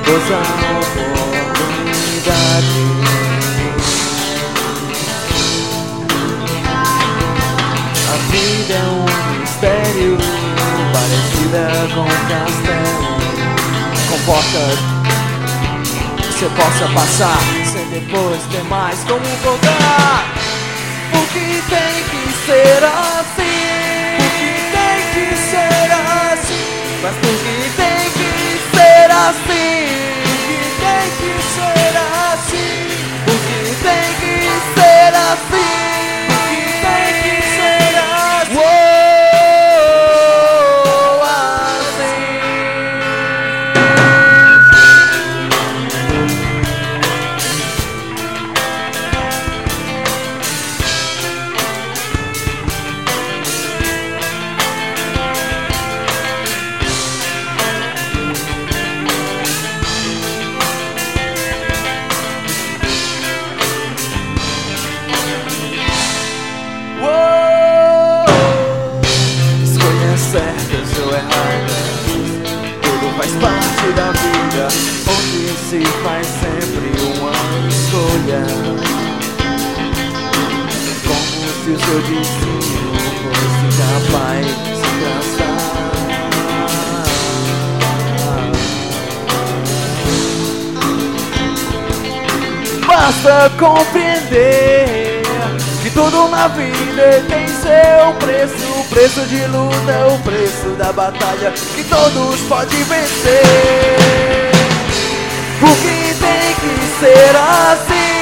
outra oportunidade. A vida é um mistério, parecida com um castelo, com portas você possa passar, sem depois ter mais como voltar. Porque tem que ser assim, porque tem que ser assim, mas porque tem que ser assim, porque tem que ser assim, porque tem que ser assim, porque tem que ser assim. Certas ou erradas, tudo faz parte da vida, onde se faz sempre uma escolha. Como se o seu destino fosse capaz de se traçar. Basta compreender que tudo na vida tem seu preço. O preço de luta é o preço da batalha que todos podem vencer. Porque tem que ser assim.